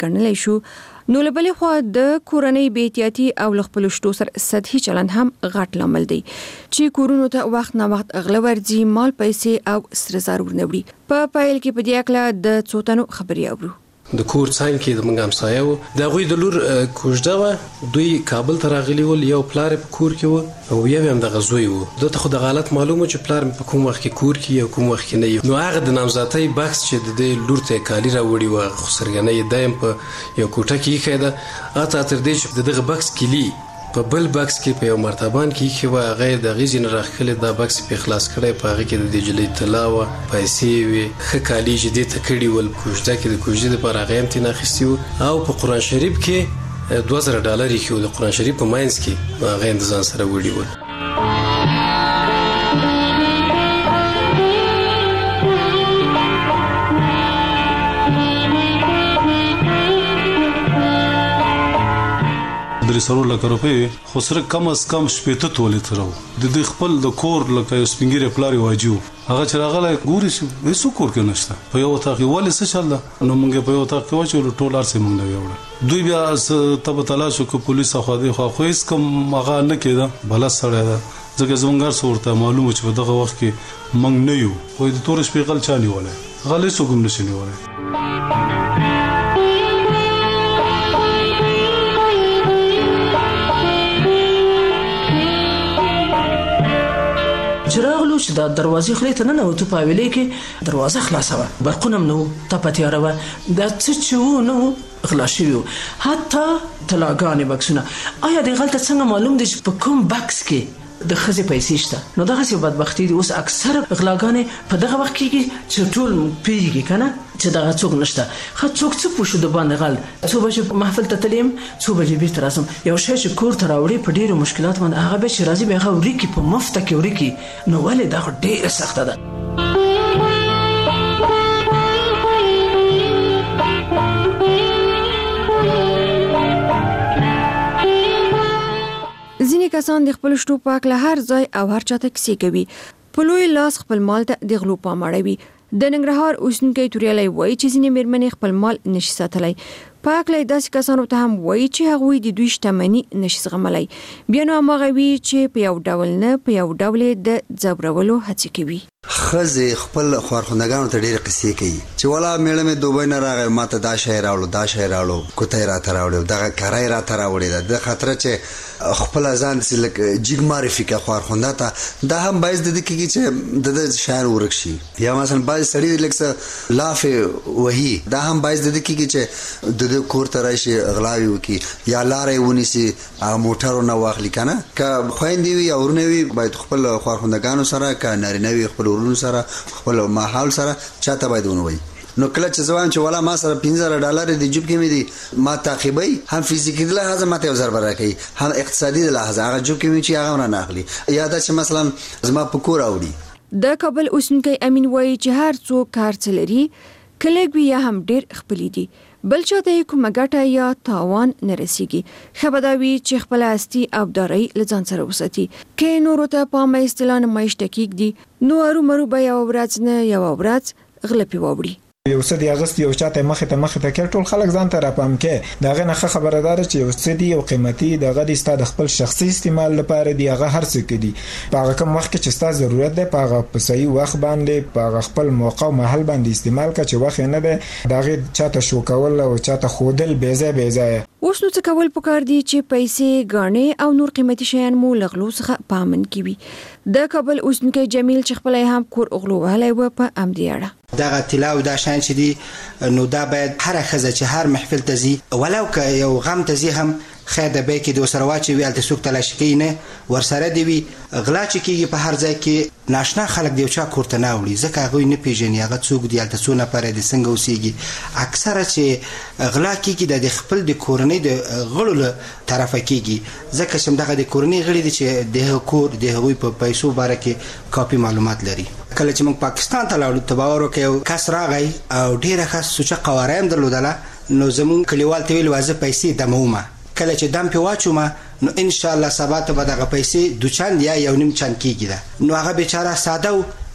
ګڼلی شو. نو له بلې خوا د کورنۍ بې احتیاطي او له خپلو شتو سره سطحي چلند هم غټ لامل دی چې کورونو ته وخت نه وخت غله ورځي، مال پیسې او سره زر ورنوړي. په پیل کې په دې اړه د څو تنو خبرې اورو. د کور څنګ کې د موږ همسایه وو، د هغوی د لور کوژده وه، دوی کابل ته راغلي ول، یو پلار په کور کې وو او یو هم دغه زوی وو. ده ته خو د حالت معلوم و چې پلار په کوم وخت کې کور کې او کوم وخت کې نه. نو هغه د نامزادۍ بکس چې د دې لور ته کالي راوړي وه، خو سرګنۍ یې دایم په یو کوټه کې ایښې ده، هغه تر دې چې د دغه بکس کلي په بل بکس کې په یو مرتبان کې ایښې وه، هغه یې د هغې ځینې راښکلې دا بکس یې پرې خلاص کړی، په هغې کې د دې نجلۍ طلا وه، پیسې وې، ښه کالي چې دې ته کړي ول. کوژده کې د کوژدې دپاره هغه یې هم ترېنه اخیستي وو او په قرآن شریف کې $2000 ایښي وو، د قرآن شریف په منځ کې هغه یې د ځان سره وړي ول. $3 لک خو سره کم از کم 80 تولې تر د دې خپل د کور لکه یو سپینګیره پلاری واجو هغه چې راغله ګوري چې هیڅ کور کې نشته، په یو ځای کې ولې څه چل ده. نو موږ په یو ځای کې واچو ټول ارسه موږ نه ویوړ. دوی بیا تب تلاشو کو پولیس خو دې خو هیڅ کوم هغه نه کېده، بل سره ده ځکه زمونږ سورته معلومه چې په دغه وخت کې موږ نه یو، خو د تور شپېغل چا نیولای، غلې څوک هم نشي نیولای. چراغلو چې د دروازې خلې ته نه وته په ویلې کې دروازه خلاصه وه، برقونه هم نه وو، تپه تیاره وه، دا څه چې وو نه وو غلا شوي وو، حتی طلاګانې بکسونه. آیا د غلطه څنګه معلوم دی چې په کوم بکس کې د ښځې پیسې شته؟ نو دغسې بدبختي دي. اوس اکثر غلاګانې په دغه وخت کېږي چې ټول پوهېږي که نه چې دغه څوک نشته. ښه څوک څه پوه شو د باندې غل، څو بجې محفل ته تللی یم، څو بجې بېرته راځم. یو شی چې کور ته راوړې په ډېرو مشکلات باندې، هغه بیا چې راځي بیا هغه وریکي په مفته کې وریکي. نو ولې دا خو ډېره سخته ده. ځینې کسان د خپل شتو پاک له هر ځای او هر چاته کیسې کوي، په لوی لاس خپل مال ته د غلو پام اړوي. د ننګرهار اوسېدونکی توریالی وایي چې ځینې مېرمنې خپل مال نشي ساتلی. پاکلی داسې کسانو ته هم وایي چې هغوی د دوی شتمني نشي زغملی. بیا نو هماغه وي چې په یو ډول نه په یو ډول د ځورولو هڅې کوي. ښځې خپل خوارخوندګانو ته ډېرې قصې کوي چې والا میړه مې دوبۍ نه راغی، ما ته دا شی راوړو، دا شی راوړو، کوته یې راته راوړې، دغه کری راته راوړې ده، د خاطره چې خپل ځان داسې لکه جګ معرفي کړه خوارخونده ته. دا هم باعث د دې کېږي چې د ده شیان ورک شي. یا مثلا بعضې سړي لږ څه لافې وهي، دا هم باعث د دې کېږي چې د ده کور ته راشي غلاوې وکړي یا لاره یې ونیسي موټر ونه واخلي. که نه که خویندې وي یا ورونه وي باید خپل خوارخوندګانو سره، که نارینه وي خپل ورونو سره، خپل ماحول سره چاته باید ونه وایي. نو کله چې زه وایم چې والا ما سره $15 د جیب کې مې دي، ما تعقیبوي، هم فزیکي د لحاظه ما ته یو ضربه راکوي، هم اقتصادي د لحاظه هغه جیب کې مې چې هغه رانه اخلي، یا دا چې مثلا زما په کور راوړي. د کابل اوسېدونکی امین وایي چې هر څوک کار څه لري، که لږ وي یا هم ډېر خپلې دي، بل چاته یې کومه ګټه یا تاوان نه رسیږي. ښه به دا وي چې خپله هستي او ابدارۍ له ځان سره وساتي. که نورو ته پامه اصطلاح نمایش ته کېږدي، نو ارومرو به یوه ورځ نه یوه ورځ غله پې واوړي. یو څه دی اغوستي یو چاته مخې ته کې ټول خلک ځان ته راپام کې، د هغې نه ښه خبره ده چې یو څه دی یو قیمتي د هغه دی ستا د خپل شخصي استعمال لپاره دی، هغه هر څه کې دی په هغه کوم وخت کې چې ستا ضرورت دی، په هغه په صحیح وخت باندې په هغه خپل موقع او محل باندې استعمال کړه، چې وخت نه دی د هغې چاته شو کول او چاته ښودل بې ځایه. اوس نو څه کول پکار دي چې پیسې، ګاڼې او نور قیمتي شیان مو له غلو څخه په امن کې وي. د کابل اوسېدونکی جمیل چې خپله هم کور غلو وهلی و په همدې اړه دغه طلا او دا شیان چې دي، نو دا باید هره ښځه چې هر محفل ته ځي، ولو که یو غم ته ځي هم خیر د بیې کې د ورسره واچوي، هلته څوک تلاشي کوي نه، ورسره دې وي. غلا چې کېږي په هر ځای کې ناشنا خلک د یو چا کور ته نه وړي، ځکه هغوی نه پېژني هغه څوک دي، هلته څو نفره دي، څنګه اوسېږي. اکثره چې غلا کېږي دا د خپل د کورنۍ د غړو له طرفه کېږي، ځکه چې همدغه د کورنۍ غړي دي چې د هغه کور د هغوی په پیسو باره کې کافي معلومات لري. کله چې موږ پاکستان ته لاړو، ته باور وکړئ یو کس راغی او ډېره ښه سوچه قواره هم درلودله، نو زموږ کلیوال ته ویل وازه پیسې دمومه، کله چې دم پې واچومه نو انشاءالله سبا ته به دغه پیسې 2 چند یا 1.5 چند کېږي ده. نو هغه بیچاره ساده و،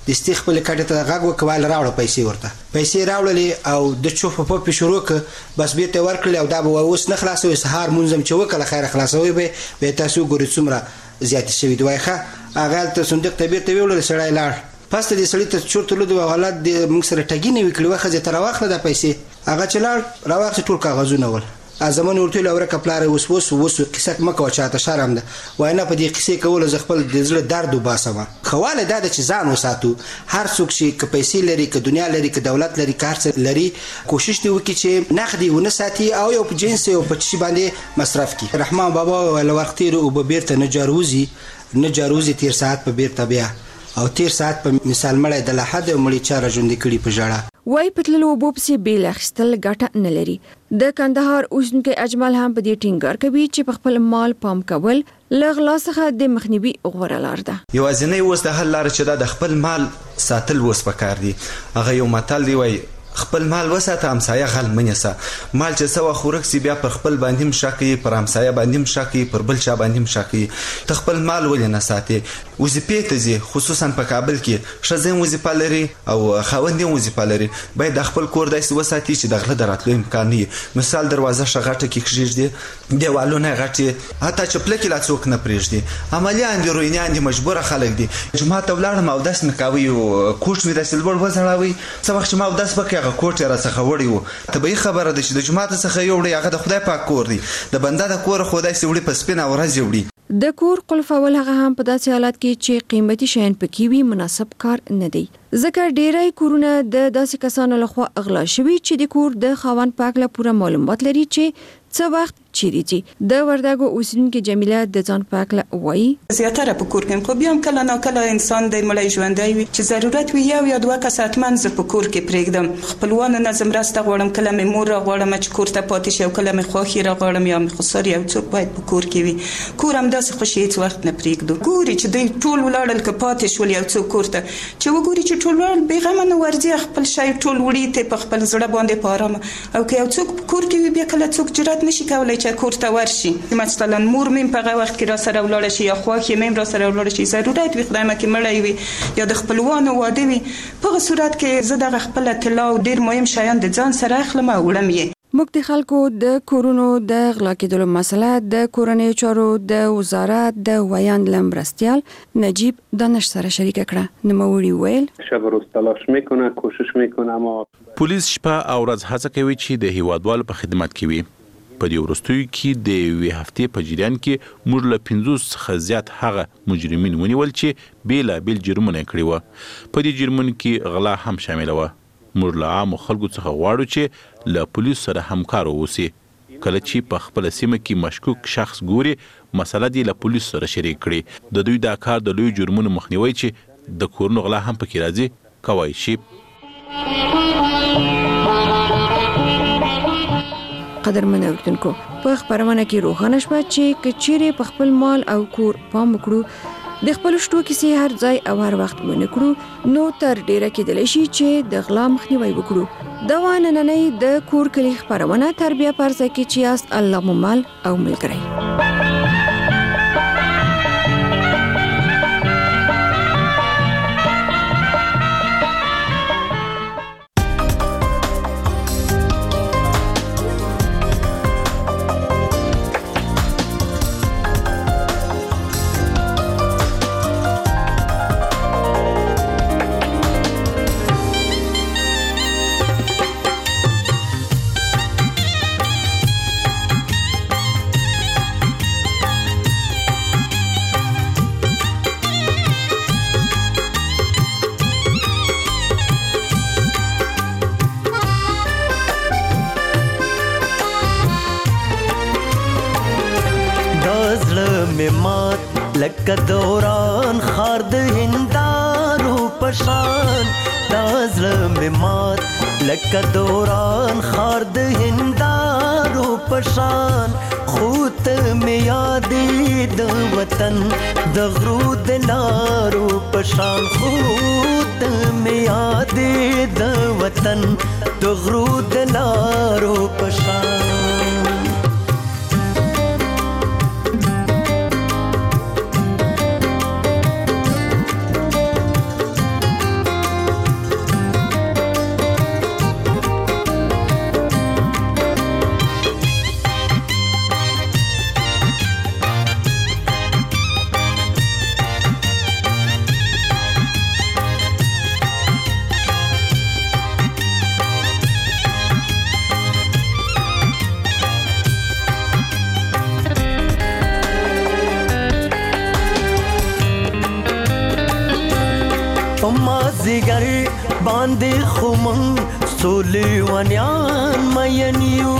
د استیخ په لکټه ته غږ وکول راوړ پیسې راوړلې او د چوف په پی شروع ک بس بیت ورکړل او دا به اوس نه خلاصوي سهار منظم چې وکړه خیر خلاصوي به تاسو ګوري څومره زیات شوی دوایخه هغه ته صندوق ته بیرته ویول سړی لاړ پس د سړی ته چورته لود او حالت د موږ سره ټګینه وکړي واخه تر واخله د پیسې هغه چلاړ راوخه ټول کاغذونه ول ازمن ورته لور کپلار وس قصه مکه چاته شرم ده وای نه په دې قصې کول ز خپل د زړه درد وباسم خواله دا چې ځان وساتو هر څوک چې ک پیسې لري ک دنیا لري ک دولت لري کار څه لري کوشش دی وکړي چې نقدي ونه ساتي او یو په جنس او په چی باندې مصرف کی رحمان بابا ول وختیر او به بیرته نه جاروزي تیر ساعت په بیرته بیا او تیر ساعت په مثال مړی د لحد او مړی چاره ژوند کړي په جړه وای پتللو وبوبسي بیل اخستل ګټه نه لري د کندهار اوسنکي اجمل هم په دې ټینګار کوي چې په خپل مال پام کول لغلا څخه د مخنیوي غوړه لار ده یوازینی اوس د حل لار چې د خپل مال ساتل وس پکار دي هغه یو متل دی وای خپل مال وساته همسایه غل منیسه مال چې سوا خورک سی بیا پر خپل باندې مشاکي پر همسایه باندې مشاکي پر بل چا باندې مشاکي ته خپل مال ولې نه ساتي وظیفې ته ځي خصوصا په کابل کې ښځې وظیفه لري او خاوندې وظیفه لري باید د خپل کور داسې وساتي چې د غله د راتلو امکان نه وي مثال دروازه شغټه کې کښېږدي دیوالونه غټي حتی چپله کې لا څوک نه پرېږدي عملیان دي روینیان دي مجبوره خلک دي جومات ته ولاړم اودس مې کوي او کوټ مې داسې لوړ وځړوي څه وخت چې ما اودس وکړ هغه کوټ یې راڅخه وړی و طبیعي خبره ده چې د جومات څخه یې وړی هغه د خدای پاک کور دی د بنده د کور خو داسې وړي په سپینه ورځ یې وړي د کور قلفول هغه هم په داسې حالت کې چې قیمتي شیان پکې وي مناسب کار نه دی ځکه ډیری کورونه د داسې کسانو لخوا اغلا شوي چې د کور د خاوند پاک له پوره معلومات لري چې څه وخت چیرې دي د وردګو اوسیدونکو جمیله د ځان پاک له وایي زیاتره په کور کې خو بیا هم کله نه کله انسان د مړی ژوندی وي چې ضرورت وي یو یا دوه کس حتماً زه په کور کې پرېږدم خپلوانو نه زه مرسته غواړم کله مې مور راغواړم چې کور ته پاتې شي او کله مې خوښي راغواړم یا مې خسر یو څوک باید په کور کې وي کور همداسې خوشي هیڅ وخت نه پرېږدو ګوري چې دوی ټول ولاړل که پاتې شول یو څوک کور ته چې وګوري چې ټول ولاړل بېغمه نه ورځي خپل شی ټول وړي ته په خپل زړه باندې په ارامه او که یو څوک په کور کې وي بیا کله څوک جرأت نشي کولی چې کور ته ورشي مثلا مور مې په هغه وخت کې را سره ولاړ شي یا خوښ مې را سره ولاړ شي ضرورت وي خدای مکه مړی وي یا د خپلوانو واده وي په صورت کې زه دغه خپل اطلاع ډیر مهم شیان د ځان سره اخلم او وړم یې موږ د خلکو د کورونو د غلا کېدلو مسله د کورنۍ چارو د وزارت د ویاند لمرستیال نجیب دانش سره شریک کړه نوموړي ویل شب روز تلاش میکنه کوشش میکنه اما پولیس شپه او ورځ هڅه کوي چې د هیوادوالو په خدمت کې وي په دې وروستیو کې د یوې هفتې په جریان کې موږ له 50 څخه زیات هغه مجرمین ونیول چې بیلابیل جرمونه کړي وو په دې جرمونو کې غلا هم شامل وه موږ له عامو خلکو څخه غواړو چې له پولیسو سره همکار واوسي کله چې په خپل سیمه کې مشکوک شخص ګوري مسله دی له پولیسو سره شریک کړي د دوی دا کار د لوی جرمونو مخنیوي چې د کورونو غلا هم پکې راځي کوي شي قدرمن اوریدونکو په خبرونه کې روښانه شوه چې کچېره په خپل مال او کور پام وکړو د خپل شتو کیسې هر ځای او هر وخت ونه کړو نو تر ډیره کېدلی شي چې د غلا مخنیوي وکړو دا وانننې د کور کلی خبرونه تربیه پرځه کې چې است الله مو مال او ملګری لکه دوران خار د هندارو پشان دا زړه مې مات لکه دوران خار د هندارو پشان خو ته مې یادې د وطن د غرو د لارو پشان خو ته مې یادې د وطن د غرو د لارو پشان مازیګر باندې خمن سولې ونیان مینیو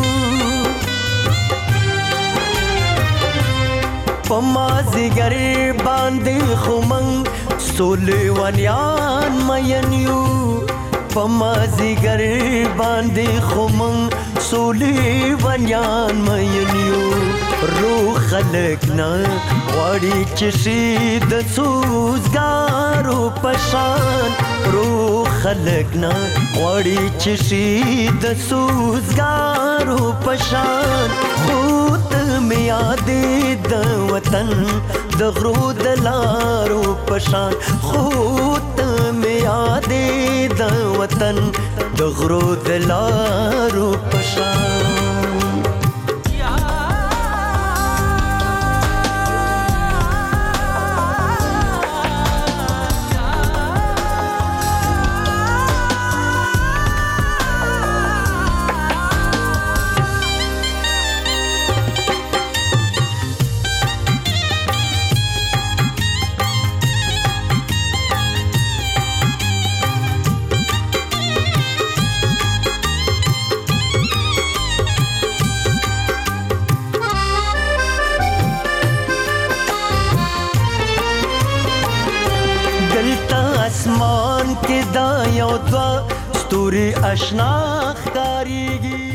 په مازیګر باندې خمن سولې ونیان مینیو په مازیګر باندې خمن سولې ونیان مینیو روح خلق نه غواړي چې شي د سوزګارو پشان روح خلق نه غواړي چې شي د سوزګارو پشان خود مې یادې د وطن د غرو د لارو پشان خود مې یادې د وطن د غرو د لارو پشان آسمان کې دا یو دوا ستوري آشنا ښکاریږي